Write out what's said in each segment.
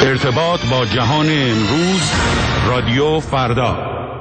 ارتباط با جهان امروز، رادیو فردا.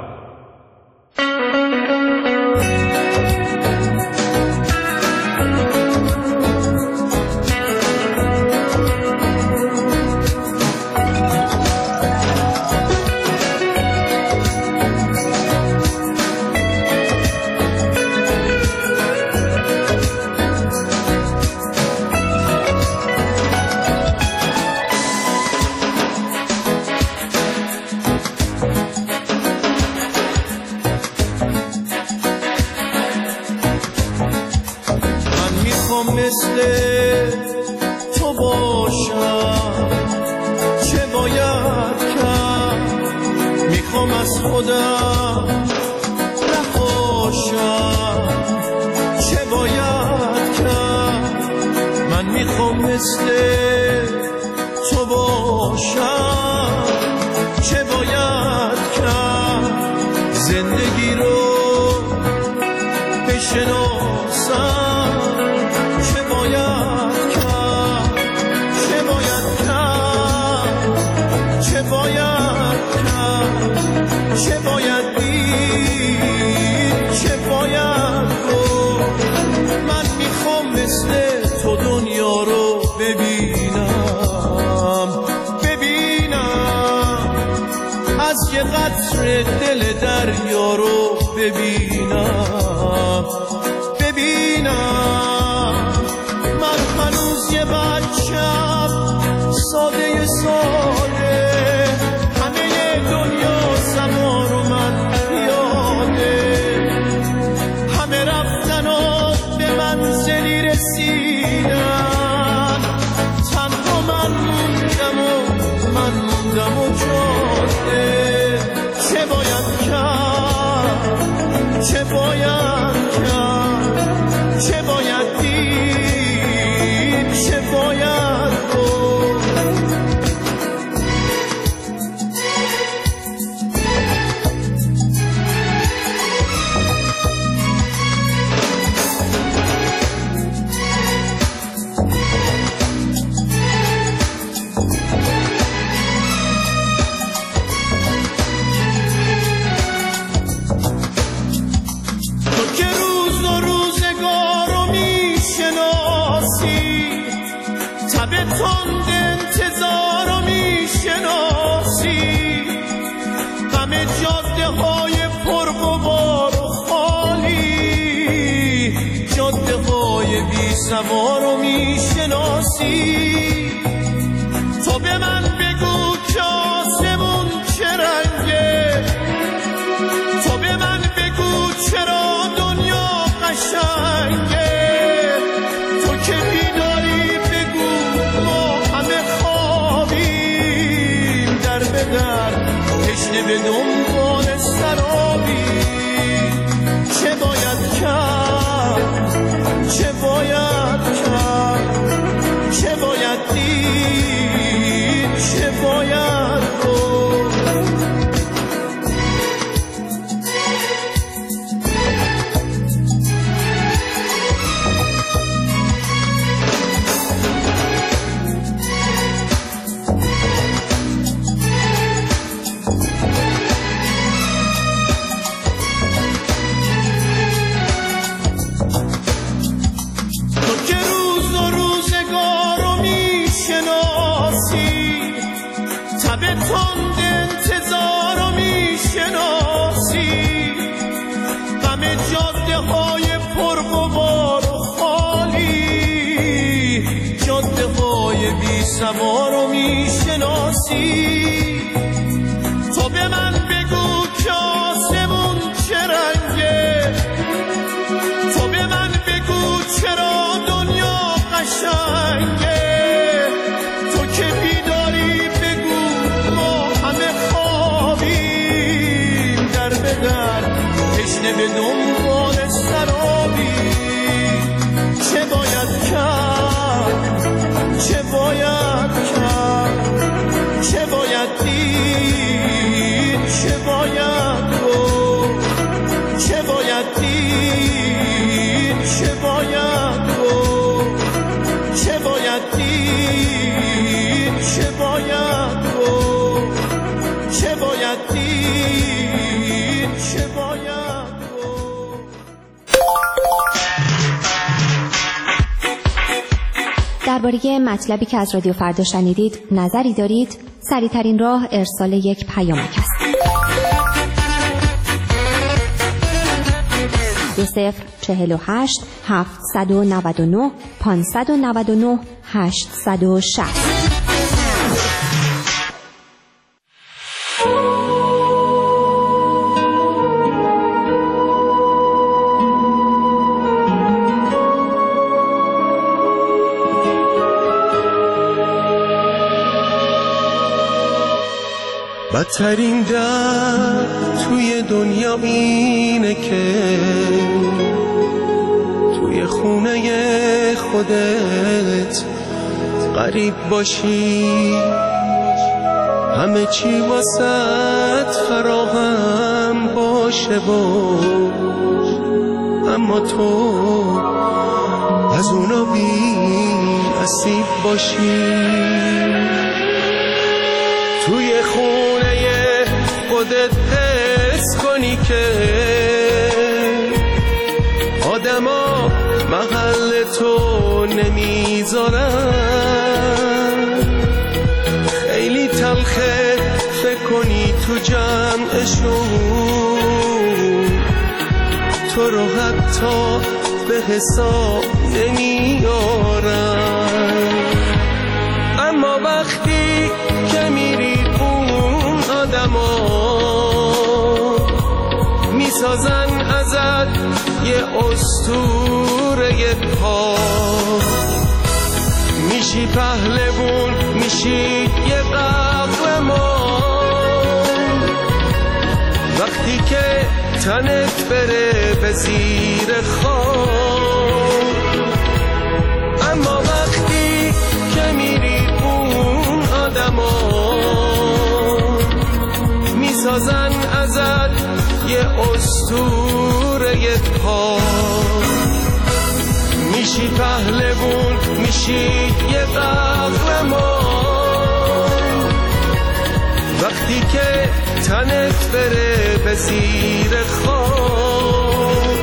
مثل تو باشم، چه باید کرد؟ میخوام از خودم نخواشم، چه باید کرد؟ من میخوام مثل تو باشم، چه باید کرد؟ زندگی رو بشناسم، چه باید دید، چه باید گفت؟ من میخوام مثل تو دنیا رو ببینم، از یه قطره دل دریا رو ببینم. من هنوز یه بچم ساده چه باید کرد؟ چه باید دید؟ چه باید گفت؟ تند انتظار رو میشناسی، غم جاده های پرغبار و خالی، جاده های بی سوار رو میشناسی. تو به من بگو که آسمون چه رنگه، تو به من بگو چرا دنیا قشنگه. تو که بیداری تشنه به دنبال سرابی، چه باید کرد؟ چه باید کرد؟ چه باید دید؟ چه باید گفت؟ تند انتظار رو میشناسی، غم جاده های پرغبار و خالی، جاده های بی سوار رو میشناسی. تو به من بگو که آسمون چه رنگه، تو به من بگو چرا دنیا قشنگه. تو که بیداری تشنه به دنبال سرابی، چه باید کرد؟ چه باید کرد؟ چه باید دید؟ چه باید گفت؟ چه باید دید؟ چه باید گفت؟ چه باید دید؟ چه باید درباره مطلبی که از رادیو فردا شنیدید نظری دارید؟ سریع‌ترین راه ارسال یک پیامک است. 2048 799 599 860. بدترین درد توی دنیا اینه که توی خونه خودت غریب باشی، همه چی واسط فراهم باشه و اما تو از اونا بی نصیب باشی. توی خونه خودت حس کنی که آدما محل تو نمیذارن، خیلی تلخه فکر کنی تو جمعشون تو رو حتی به حساب نمیارن. اما وقتی که میری اون آدما میسازن ازت یه اسطوره پا، میشی پهلوون، میشی یه قهرمان وقتی که تنت بره به زیر خاک. اما وقتی که میری اون آدما میسازن ازت یه اسطوره پا، میشی پهلوون، میشی یه قهرمان وقتی که تنت بره به زیر خاک.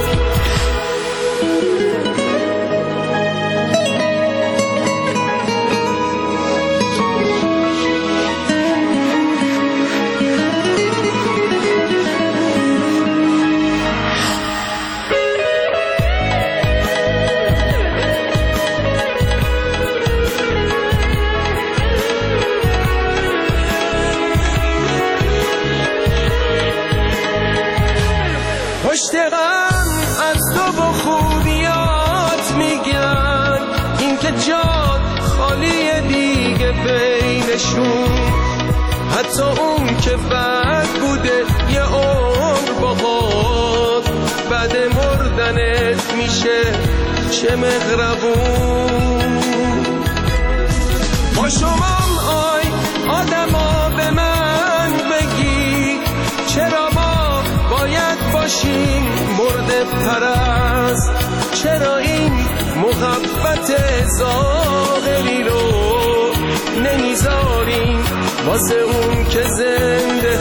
پشت غم از تو و خوبیات میگن، این که جاد خالی دیگه بینشون، حتی اون که بد بوده یه عمر باهات بعد مردنت میشه چه مغربون. با شمام آی آدما به من بگی چرا ما باید باشیم مرده پرست، چرا این محبت ظاهری رو نمیذاریم واسه اون که زنده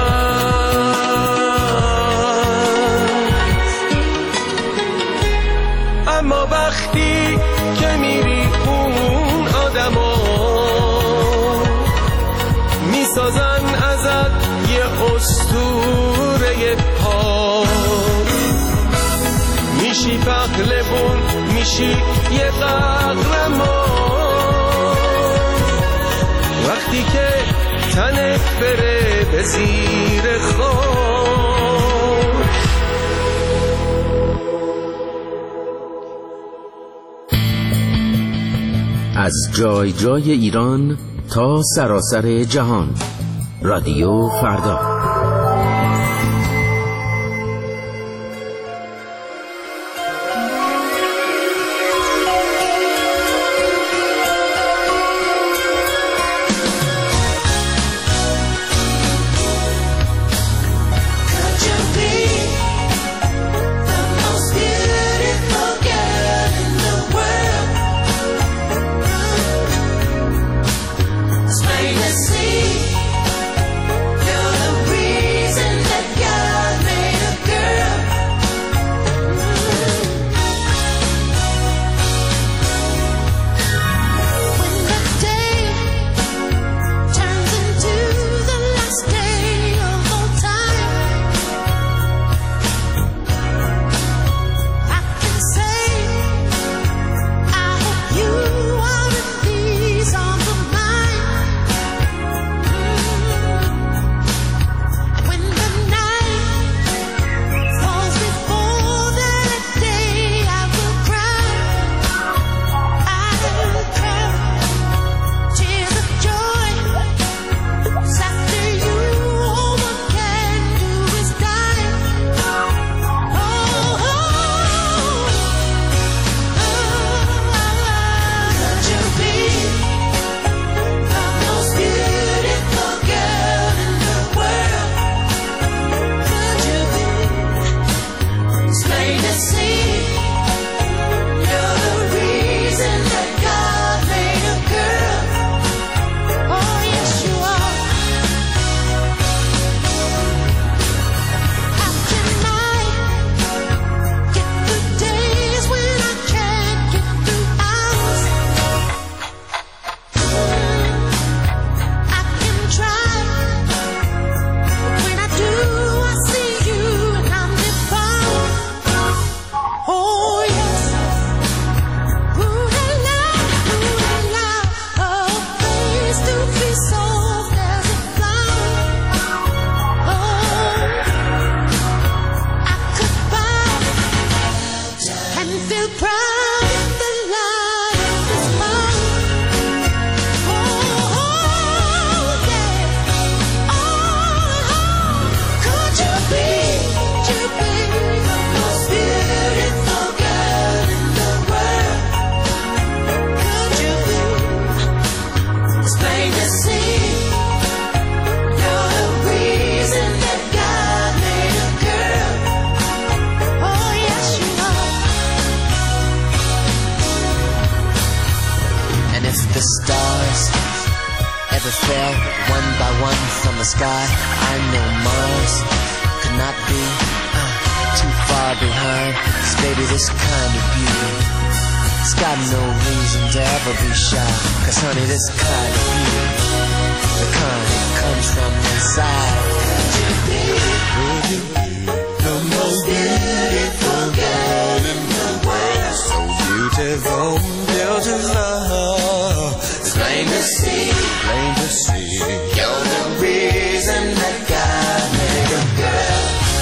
هست. اما وقتی که میری اون آدما میسازن ازت یه اسطوره پا، میشی پهلوون، میشی یه قهرمان وقتی که تنت بره به زیر خاک. از جای جای ایران تا سراسر جهان، رادیو فردا. as it fell one by one from the sky. I know Mars could not be too far behind. 'Cause baby, this kind of beauty, it's got no reason to ever be shy. 'Cause honey, this kind of beauty, the kind that comes from inside. The most beautiful girl in the world, so beautiful, beautiful. It's plain to see, plain to see. You're the reason that God made a girl.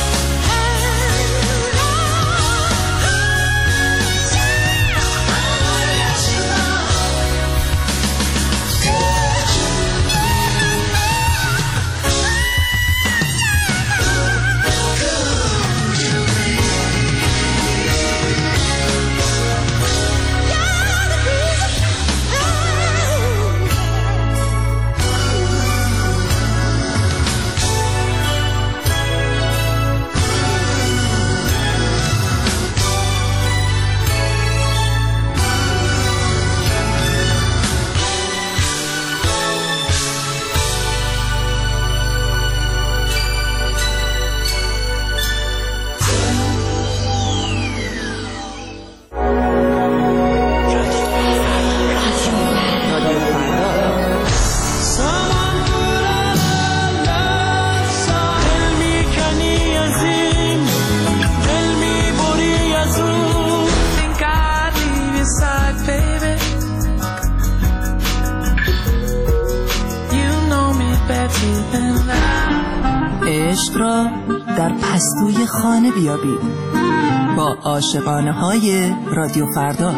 عشق را در پستوی خانه بیابید با عاشقانه های رادیو فردا.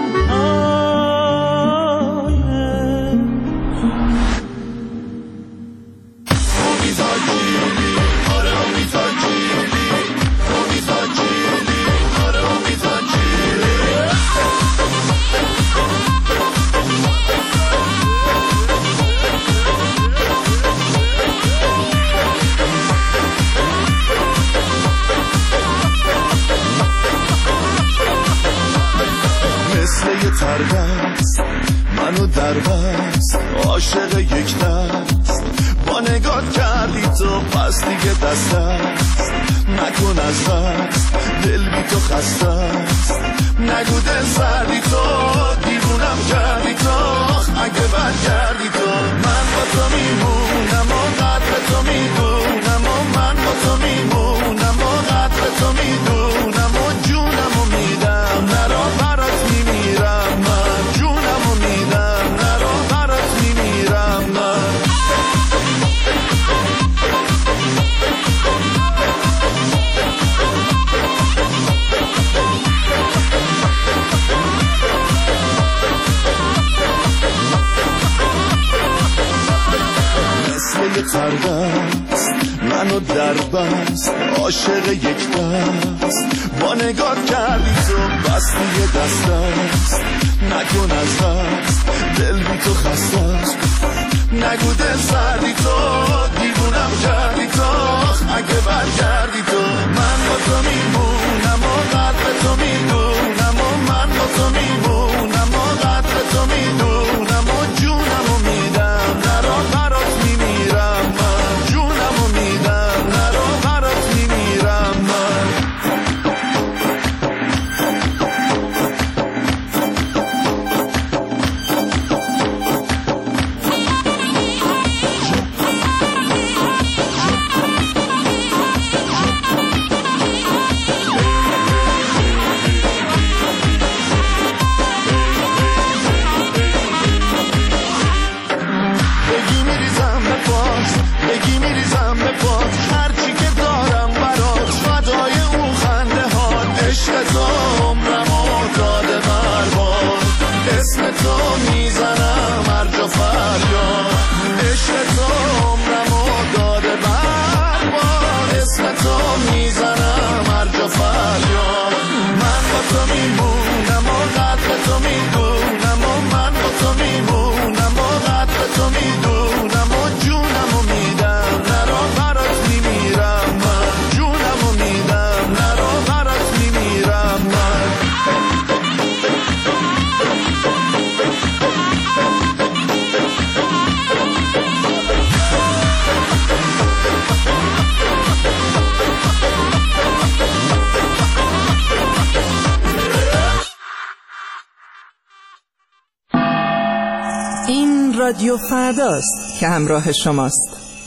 تربست منو دربست عاشق یک دست با نگات کردی تو پس دیگه دست است نکن از دست دل بی تو خسته است نگو دل سردی تو دیوونم کردی تو اگه برگردی تو من با تو میمونم و قدر تو میدونم و من با تو میمونم و قدر تو میدونم و جونم و میدم نرا برات میمیرم من جونم و میدم نرا برات میمیرم من مثل یه تربست منو دربست عاشق یک دست با نگات کردی تو بستی یه دست است نکن از دست دل بی تو خسته است نگو دل سردی تو دیوونم کردی تو اگه برگردی تو من با تو میمونم و قدر تو میدونم و من با تو میمونم و قدر تو میدونم و جونم و میدم نرا برات میمیرم من جونم و میدم نرا برات میمیرم من رادیو فرداست که همراه شماست.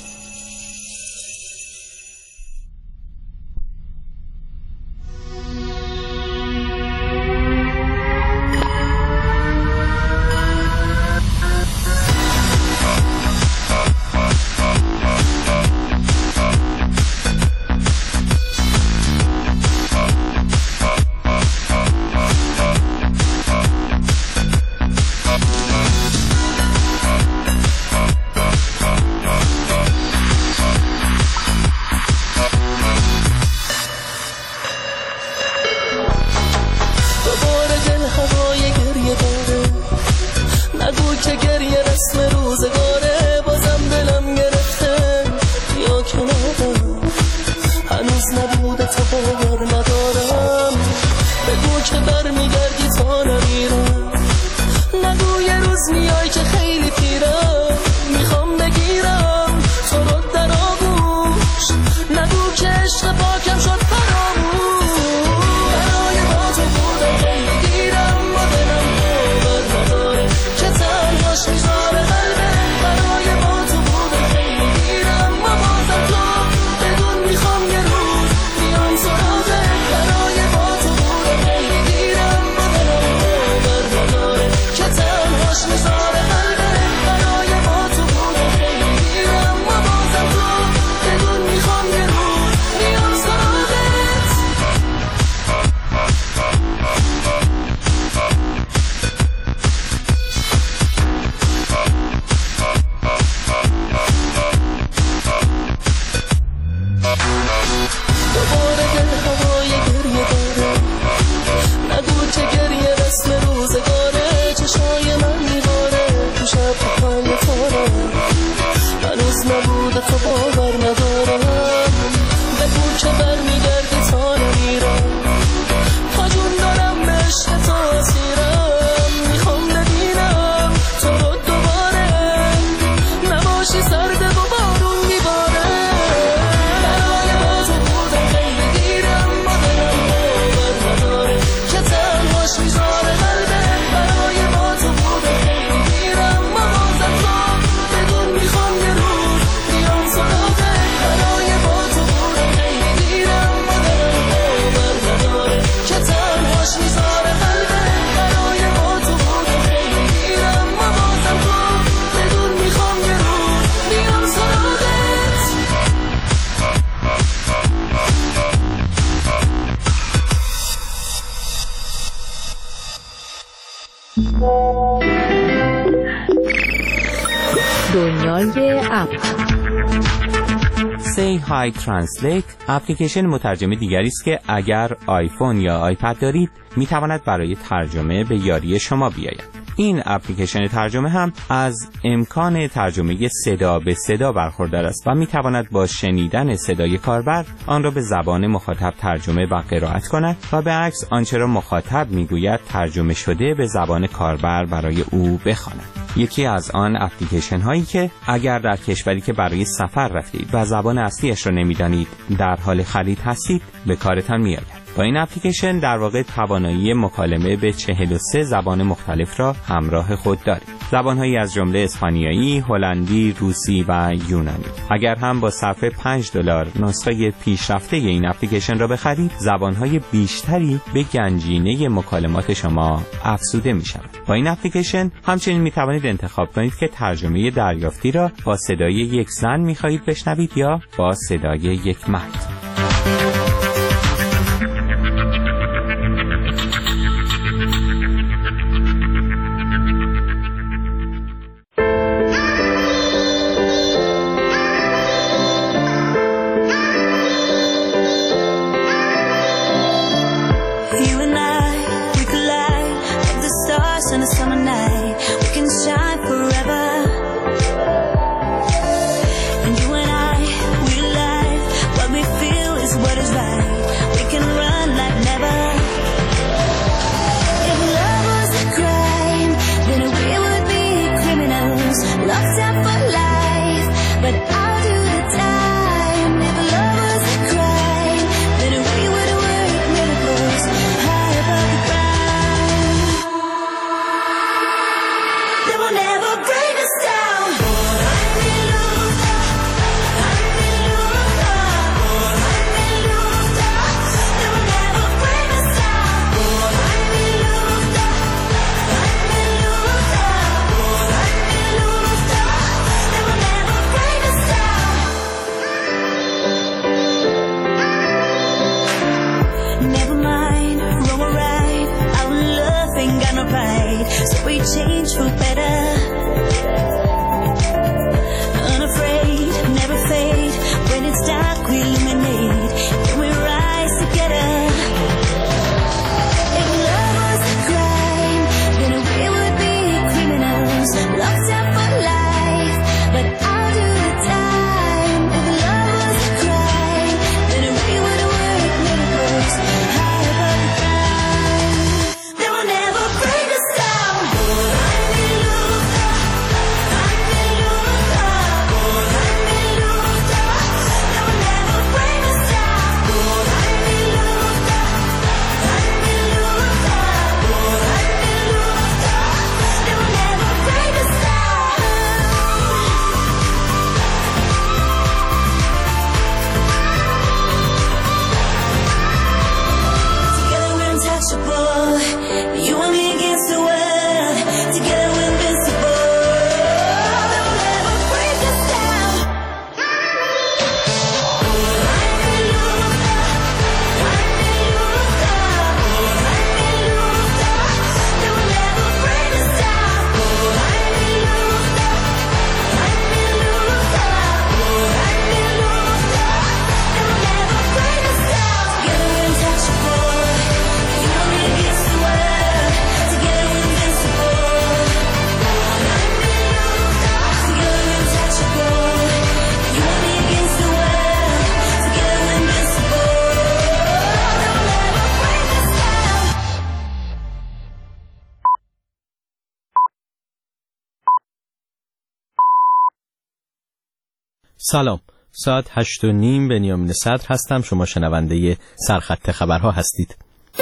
دنیای اپ Say Hi Translate اپلیکیشن مترجم دیگری است که اگر آیفون یا آیپد دارید میتواند برای ترجمه به یاری شما بیاید. این اپلیکیشن ترجمه هم از امکان ترجمه صدا به صدا برخوردار است و میتواند با شنیدن صدای کاربر آن را به زبان مخاطب ترجمه و قرائت کند و به عکس آنچه را مخاطب میگوید ترجمه شده به زبان کاربر برای او بخواند. یکی از آن اپلیکیشن هایی که اگر در کشوری که برای سفر رفتید و زبان اصلیش را نمیدانید در حال خرید هستید به کارتان میآید. با این اپلیکیشن در واقع توانایی مکالمه به 43 زبان مختلف را همراه خود دارید. زبانهایی از جمله اسپانیایی، هلندی، روسی و یونانی. اگر هم با صرف $5 نسخه پیشرفته این اپلیکیشن را بخرید، زبانهای بیشتری به گنجینه مکالمات شما افزوده می شود. با این اپلیکیشن همچنین می توانید انتخاب کنید که ترجمه دریافتی را با صدای یک زن می خواهید بشنوید یا با صدای یک مرد. What is change for better. Unafraid, never fade. When it's dark, we illuminate. When we rise together. If love was a crime, then we would be criminals. Locked up for life, but I'll do the time. If love was a crime, then we would work miracles high above the crime. They will never break us down. You and me against the world, together we're invincible. They will never break us down. They will never break us down. Together we're untouchable. You and me against the world, together we're invincible. Together we're untouchable. You and me against the world, together we're invincible. They will never break us down. سلام، ساعت 8:30 بنیامین صدر هستم. شما شنونده سرخط خبرها هستید.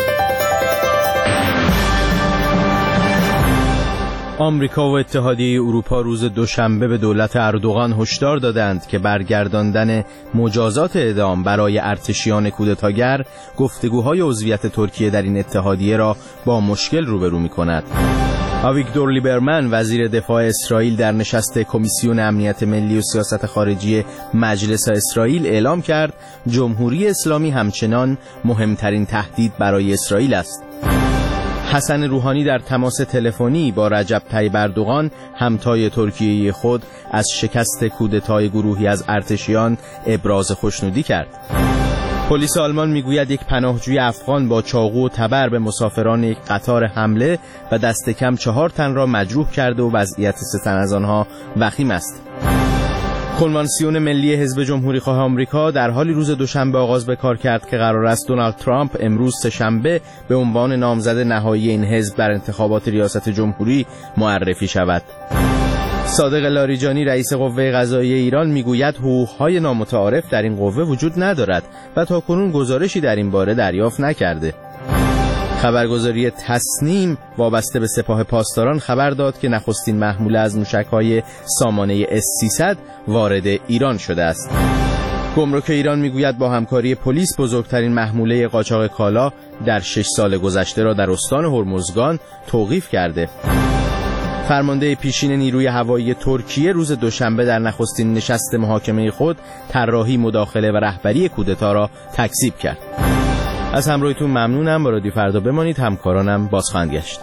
آمریکا و اتحادیه اروپا روز دوشنبه به دولت اردوغان هشدار دادند که برگرداندن مجازات اعدام برای ارتشیان کودتاگر گفتگوهای عضویت ترکیه در این اتحادیه را با مشکل روبرو می‌کند. آویگدور لیبرمن وزیر دفاع اسرائیل در نشست کمیسیون امنیت ملی و سیاست خارجی مجلس اسرائیل اعلام کرد جمهوری اسلامی همچنان مهمترین تهدید برای اسرائیل است. حسن روحانی در تماس تلفنی با رجب طیب اردوغان همتای ترکیه خود از شکست کودتای گروهی از ارتشیان ابراز خوشنودی کرد. پلیس آلمان میگوید یک پناهجوی افغان با چاقو و تبر به مسافران یک قطار حمله و دست کم 4 تن را مجروح کرده و وضعیت 3 تن از آنها وخیم است. کنوانسیون ملی حزب جمهوری‌خواه آمریکا در حالی روز دوشنبه آغاز به کار کرد که قرار است دونالد ترامپ امروز سه‌شنبه به عنوان نامزد نهایی این حزب در انتخابات ریاست جمهوری معرفی شود. صادق لاریجانی رئیس قوه قضاییه ایران میگوید حقوق‌های نامتعارف در این قوه وجود ندارد و تاکنون گزارشی در این باره دریافت نکرده. خبرگزاری تصنیم وابسته به سپاه پاسداران خبر داد که نخستین محموله از موشک‌های سامانه S-300 وارد ایران شده است. گمرک ایران میگوید با همکاری پلیس بزرگترین محموله قاچاق کالا در 6 سال گذشته را در استان هرمزگان توقیف کرده. فرمانده پیشین نیروی هوایی ترکیه روز دوشنبه در نخستین نشست محاکمه خود طراحی، مداخله و رهبری کودتا را تکذیب کرد. از همراهیتون ممنونم. با رادیو فردا بمانید. همکارانم باز خواهند گشت.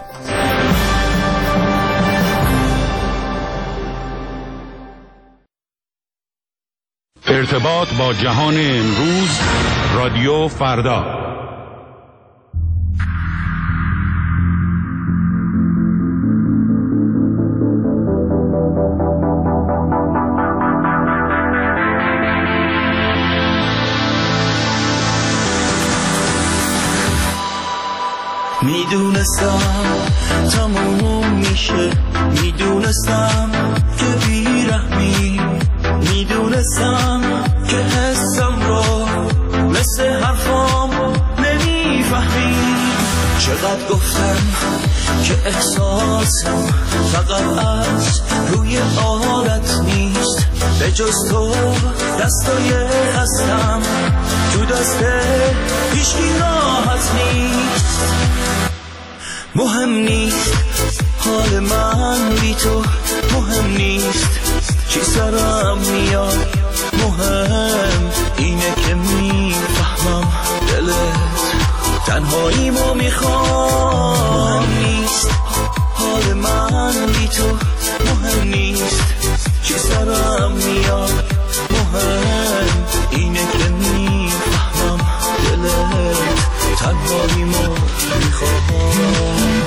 ارتباط با جهان امروز، رادیو فردا. میدونستم تموم میشه، میدونستم که بیرحمی، میدونستم که حسم رو مثل حرفام نمیفهمی. چقدر گفتم که احساسم فقط از روی عادت نیست، به جز تو دستای هستم، تو دست هیچکی راحت نیست. مهم نیست حال من بی تو، مهم نیست چی سرم میاد، مهم اینه که میفهمم دلت تنهاییمو میخوام. مهم نیست حال حال من بی تو مهم نیست، چی سرم میاد مهم اینه که میفهمم دلت تنهاییمو میخوام.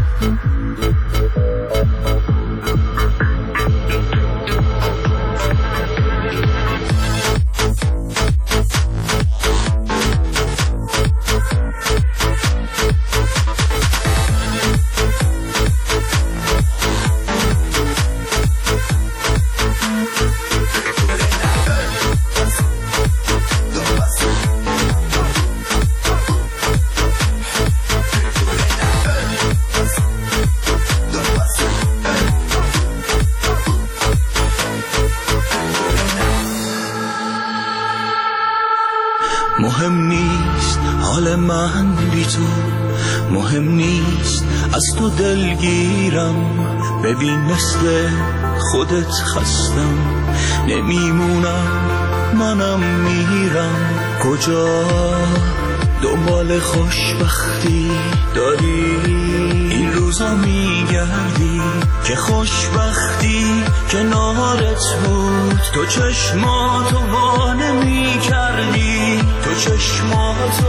مهم نیست حال من بی تو، مهم نیست از تو دلگیرم. ببین مثل خودت خستم نمیمونم، منم میرم. کجا دنبال خوشبختی داری این روزا میگردی که خوشبختی کنارت بود. تو چشماتو وا نمی‌کردی، تو چشماتو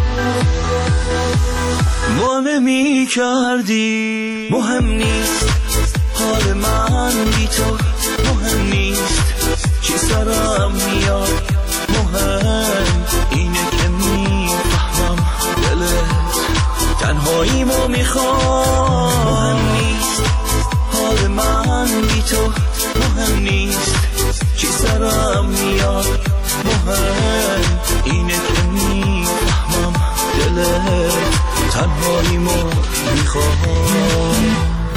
وا نمی‌کردی. مهم نیست حال من بی تو، مهم نیست چی سرم میاد، مهم اینه که میفهمم دلت تنهاییمو میخوام. مهم نیست حال من بی تو، مهم نیست چی سرم میاد، مهم اینه که میفهمم دلت تنهاییمو میخوام.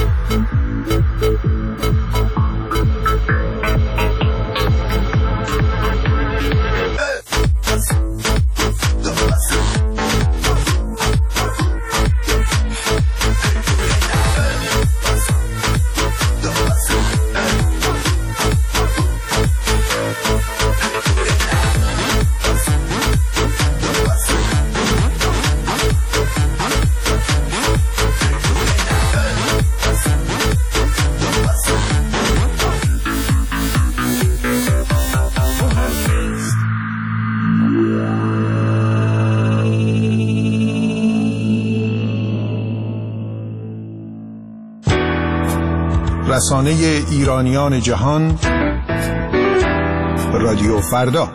رسانه ایرانیان جهان، رادیو فردا.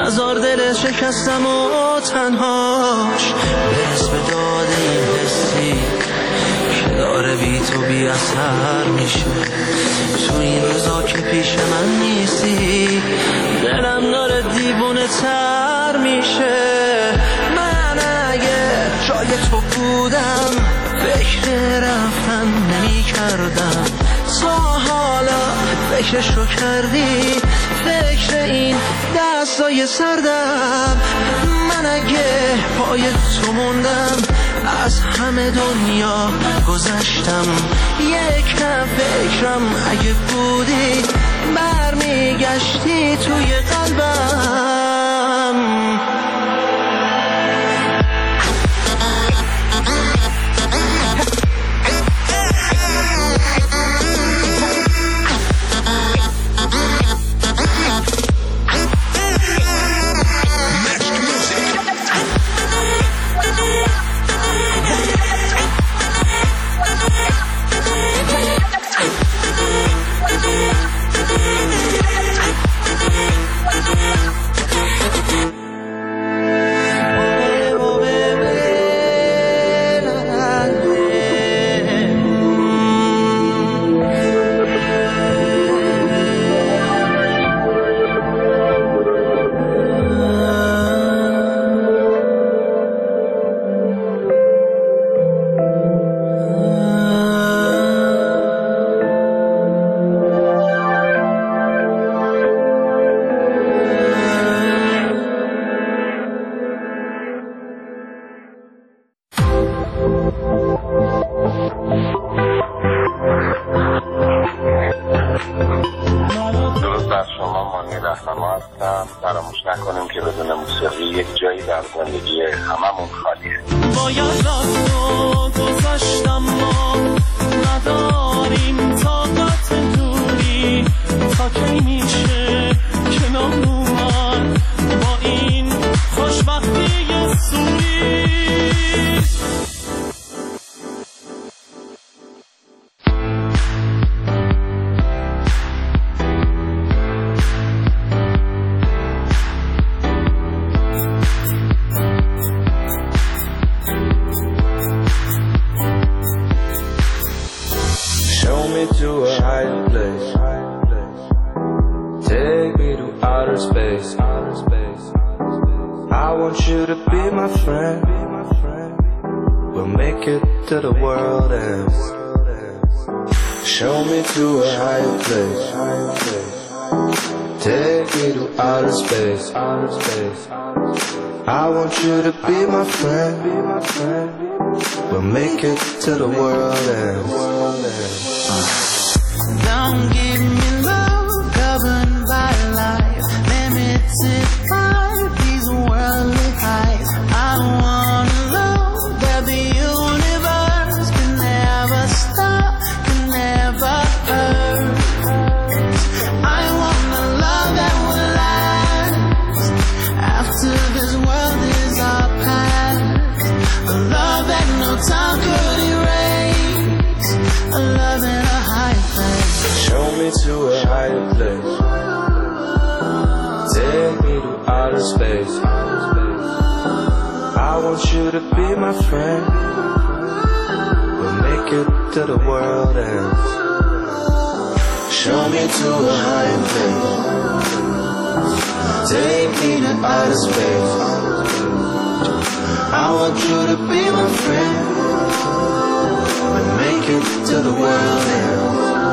نزار دل شکستم و تنهاش برس به داد این حسی که داره بی تو بی اثر میشه. تو این روزا که پیش من نیستی دلم داره دیوونه تر میشه. من اگه جای تو بودم فکر رفتن نمی کردم. تا حالا فکرشو کردی؟ فکر این دستای سردم. من اگه پای تو موندم از همه دنیا گذشتم. یکم فکرم اگه بودی برمیگشتی توی قلبم. فراموش نکنیم که بدون موسیقی یک جایی در زندگی هممون خالیه. باید رفتو گذاشتم ما نداریم طاقت دوری. تا کی میشه کنار اومد با این خوشبختی سوری؟ To a higher place, take me to outer space. I want you to be my friend. We'll make it to the world ends. Show me to a higher place, take me to outer space. I want you to be my friend. We'll make it to the world ends. Don't give me love governed by life, limited by these worldly highs. I want a love that the universe can never stop, can never hurt. I want a love that will last after this world is our past. A love that no time could erase. A love in a high place. Show me to a higher place, take me to outer space. I want you to be my friend. We'll make it to the world ends. Show me to a higher place, take me to outer space. I want you to be my friend. We'll make it to the world ends.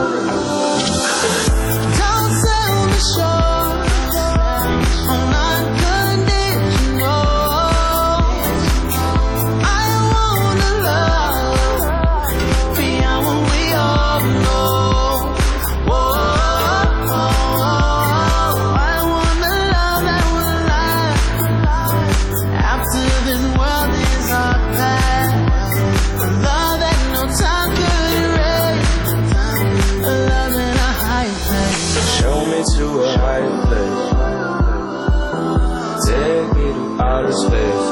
Don't sell me short on unconditional. I wanna love beyond what we all know. Whoa, I wanna love that will last after this world is our past. A love that no time could erase. A love in a high place. Show me to a higher place, take me to outer space.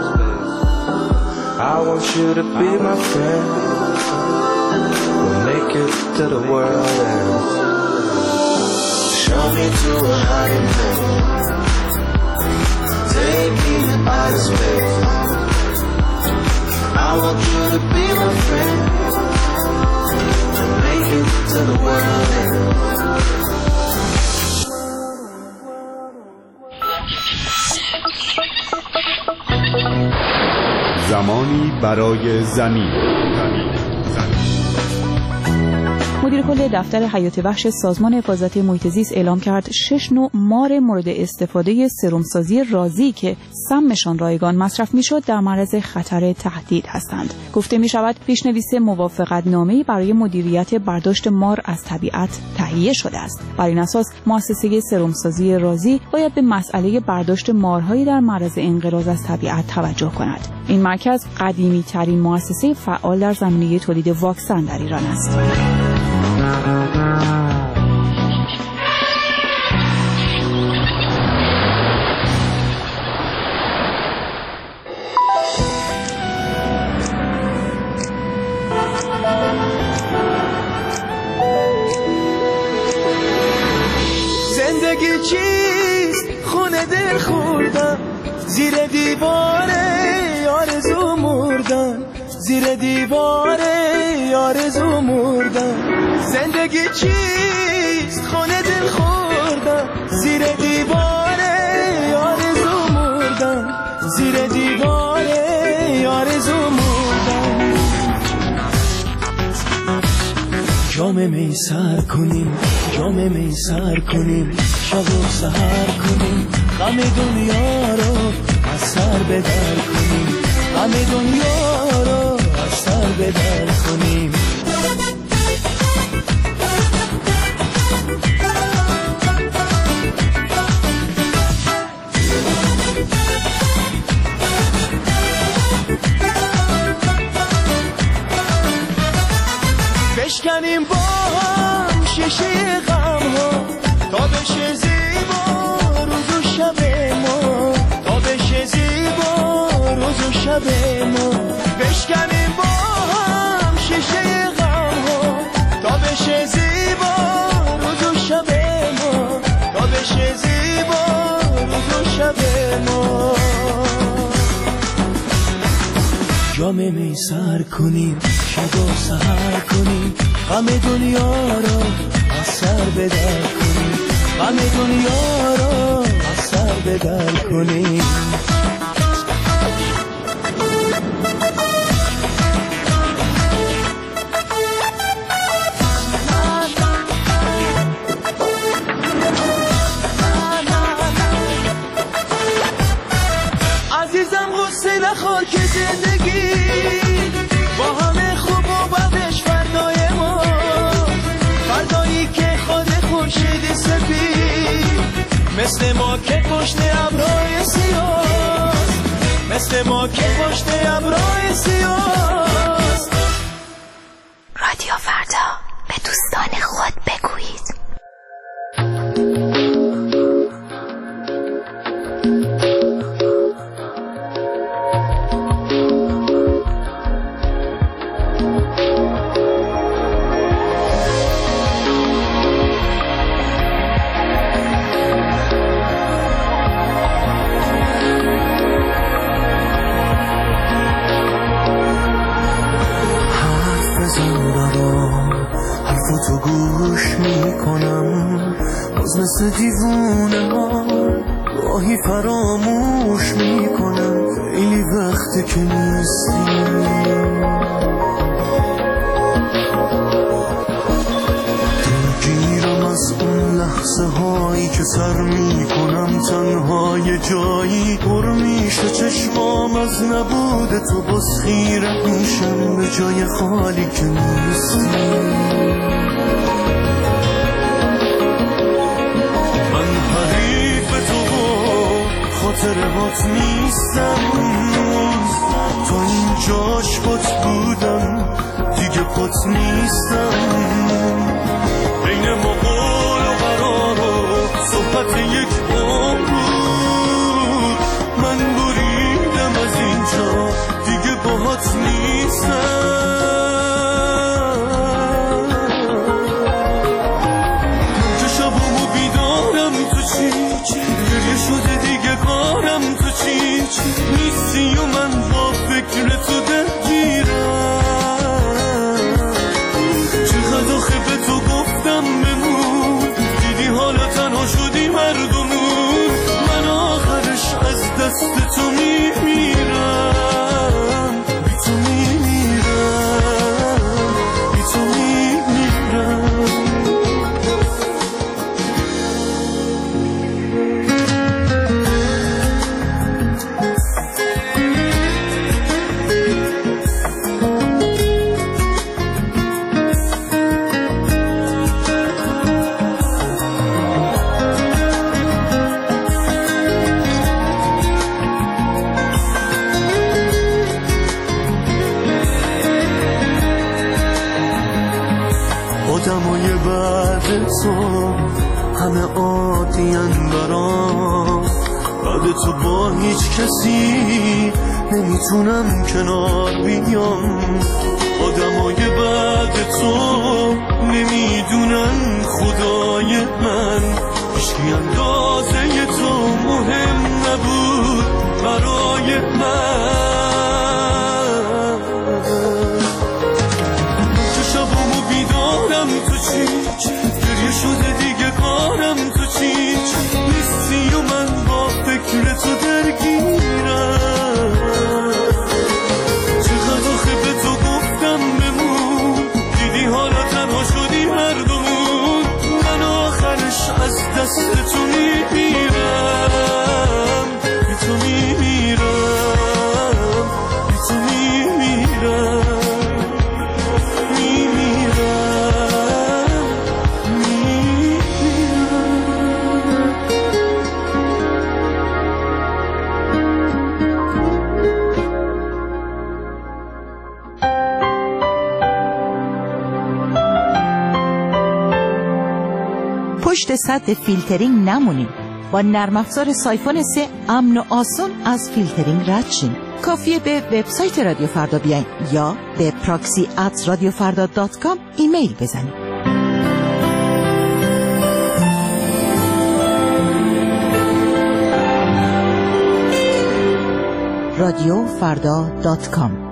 I want you to be my friend. We'll make it to the world ends. Show me to a higher place, making us fail. I want you to be my friend and make it to the world end. زمانی برای زمین. مدیر کل دفتر حیات وحش سازمان حفاظت محیط زیست اعلام کرد 6 نوع مار مورد استفاده سرمسازی رازی که سمشان رایگان مصرف میشد در معرض خطر تهدید هستند. گفته می شود پیشنویس موافقتنامه‌ای برای مدیریت برداشت مار از طبیعت تهیه شده است. بر این اساس مؤسسه سرمسازی رازی باید به مسئله برداشت مارهایی در معرض انقراض از طبیعت توجه کند. این مرکز قدیمی ترین مؤسسه فعال در زمینه تولید واکسن در ایران است. زندگی چیست خونه دل خوردم زیر دیواره آرزو مردم زیر دیواره آرزو مردم زندگی چیست خونه دل خوردم زیر دیواره آرزو مردم زیر دیواره آرزو مردم جام می سر کنیم جام می سر کنیم شب و سحر کنیم غم دنیا رو از سر بدر کنیم غم دنیا رو از سر بدر کنیم بشکنیم با هم شیشه غم ها تا بشه زیبا روز و شب ما تا بشه زیبا روز و شب ما بشکنیم با هم شیشه غم ها تا بشه زیبا روز و شب ما تا بشه زیبا روز و شب ما جام می سر کنیم شب و سحر کنیم غم دنیا رو از سر بدر کنیم غم دنیا رو از سر بدر کنیم عزیزم غصه نخور که زندگی با همه خوب و بدش فردای ما فردایی که خود خورشید سفید مثل ما که پشت ابرهای سیاه مثل ما که پشت ابرهای سیاه رادیو فردا به دوستان خود بگویید. حرفاتو گوش میکنم باز مثل دیوونه ها گاهی فراموش میکنم خیلی وقته که نیستی دلگیرم از اون لحظه هایی که سر میکنم تنها یه جایی پر میشه چشمام از نبود تو باز خیره میشم به جای خالی که نیستی خاطرات نیستم تو این جاش خود بودم دیگه خود نیستم بین ما قول و قرار و صحبت یک عمر بود من بریدم از اینجا دیگه باهات نیستم که شبامو بیدارم تو چی گریه شده دیگه کارم تو چی هیچ نیستی و من با فکر تو درگیرم. چقدر آخه به تو گفتم بمون، دیدی حالا تنها شدی مردمون. من آخرش از دست تو میمیرم، بی تو میمیرم، بی تو میمیرم. آدمای بعد تو همه عادی‌ان برام، بعد تو با هیچ کسی نمیتونم کنار بیام. آدمای بعد تو نمیدونن خدای من، هیچکی اندازه تو مهم نبود برای من. شبامو بیدارم تو چیچ، گریه شده دیگه کارم تو چیچ نیستی و من با فکر تو درگیرم. چقدر آخه به تو گفتم بمون، دیدی حالا تنها شدی مردمون. من آخرش از دست تو میمیرم، بی تو میمیرم، بی تو میمیرم. پشت سد فیلترینگ نمونیم. با نرم افزار سایفون 3 امن و آسون از فیلترینگ رد شیم. کافیه به وبسایت رادیو فردا بیاین یا به proxy@radiofarda.com ایمیل بزنید. radiofarda.com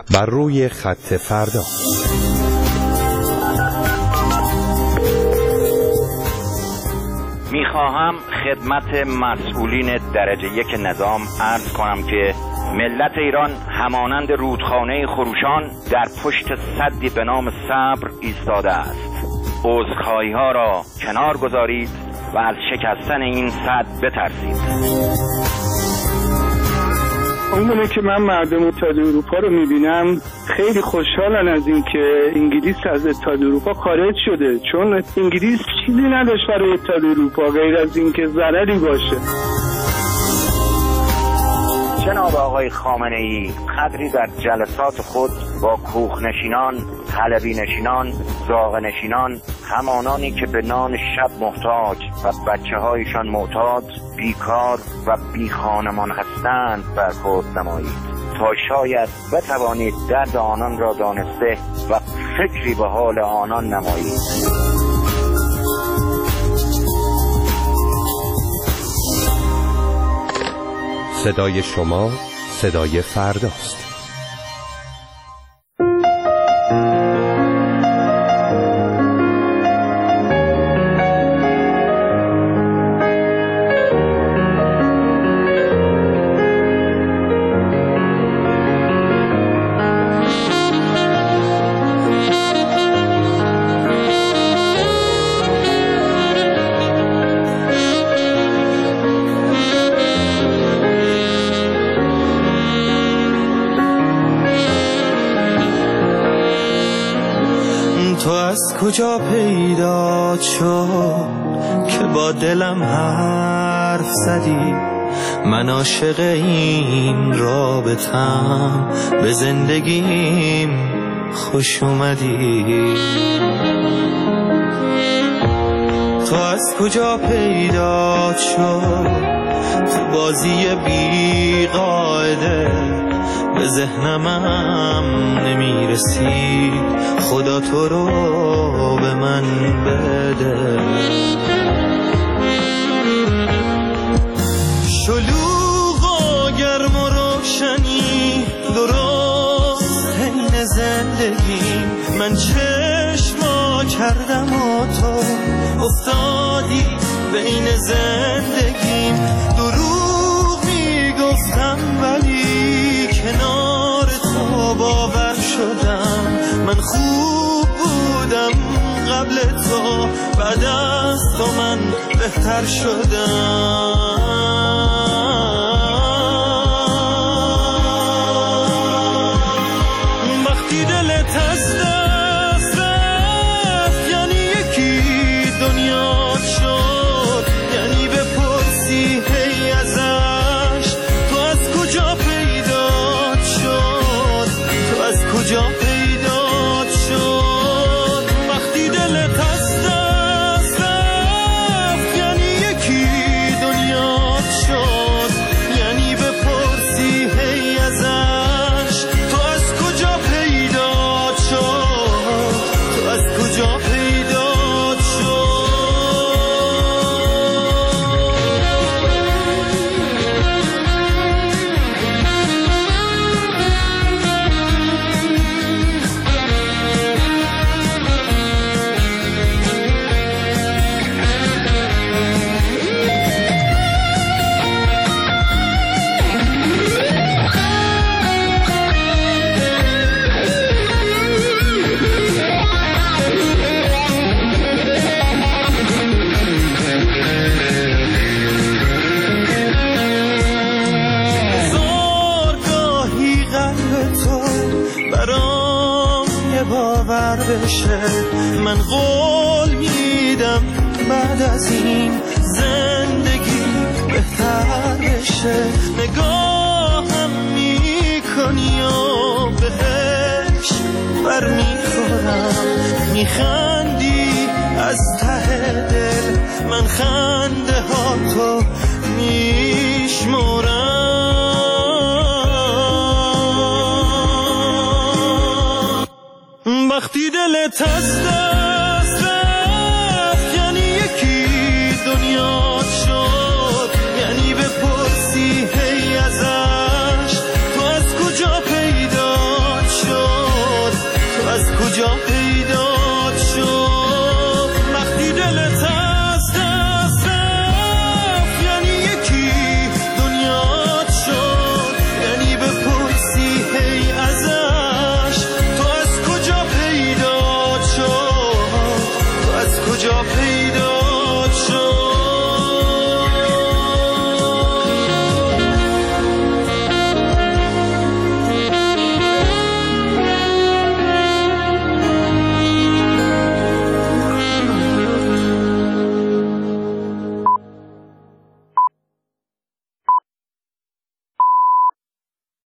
بر روی خط فردا. میخواهم خدمت مسئولین درجه یک نظام عرض کنم که ملت ایران همانند رودخانه خروشان در پشت سدی به نام صبر ایستاده است. عذرخواهی ها را کنار گذارید و از شکستن این سد بترسید. اونمونه که من مردم اتحادیه اروپا رو میبینم خیلی خوشحالن از این که انگلیس از اتحادیه اروپا خارج شده، چون انگلیس چیزی نداشت برای اتحادیه اروپا غیر از این که ضرری باشه. جناب آقای خامنه‌ای قدری در جلسات خود با کوخنشینان، حلبی نشینان، زاغ نشینان، همانانی که به نان شب محتاج و بچه هایشان معتاد، بیکار و بی خانمان هستند برخورد نمایید تا شاید بتوانید درد آنان را دانسته و فکری به حال آنان نمایید. صدای شما صدای فرداست. کجا پیدا شد که با دلم حرف زدی؟ من عاشق این رابطم، به زندگیم خوش اومدی. تو از کجا پیدا شد تو بازی بی قاعده؟ به ذهنم نمیرسید، خدا تو رو به من بده. شلوغ و گرم و روشنی درست حین زندگی، من چشما کردم و تو افتادی بین زندگیم. دروغ میگفتم ولی کنار تو باور شدم. من خوب بودم قبل تو، بعد از تو من بهتر شدم. وقتی دلت از دست رفت یعنی یکی دنیا شد، یعنی بپرسی هی ازش تو از کجا پیدا شد، تو از کجا پیدا شد. وقتی دلت از دست رفت یعنی یکی دنیا شد، یعنی بپرسی هی ازش تو از کجا پیدا شد، تو از کجا پیدا شد. زارگاهی قلب تو برام یه باور بشه، من قول میدم بعد از این زندگی بهتر بشه. نگاهم میکنی و بهش بر میخورم، میخندی از ته دل، من خنده ها تو میشمرم. وقتی دلت از